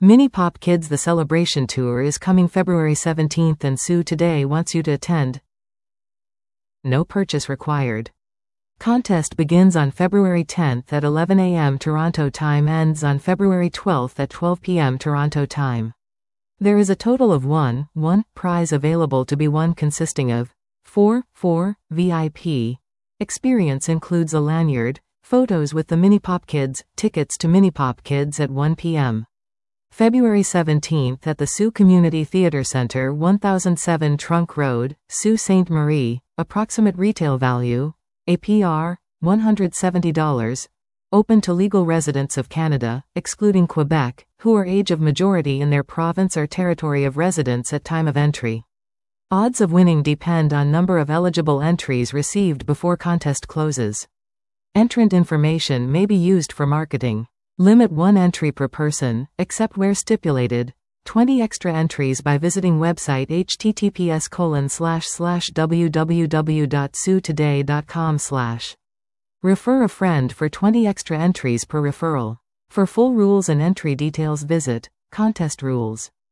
Mini Pop Kids The Celebration Tour is coming February 17th and Sue Today wants you to attend. No purchase required. Contest begins on February 10th at 11 a.m. Toronto time, ends on February 12th at 12 p.m. Toronto time. There is a total of one prize available to be won, consisting of 4 VIP. Experience includes a lanyard, photos with the Mini Pop Kids, tickets to Mini Pop Kids at 1 p.m. February 17th at the Soo Community Theatre Centre, 1007 Trunk Road, Sault Ste. Marie. Approximate retail value, APR, $170. Open to legal residents of Canada, excluding Quebec, who are age of majority in their province or territory of residence at time of entry. Odds of winning depend on number of eligible entries received before contest closes. Entrant information may be used for marketing. Limit 1 entry per person, except where stipulated. 20 extra entries by visiting website https://www.sootoday.com/. Refer a friend for 20 extra entries per referral. For full rules and entry details visit Contest Rules.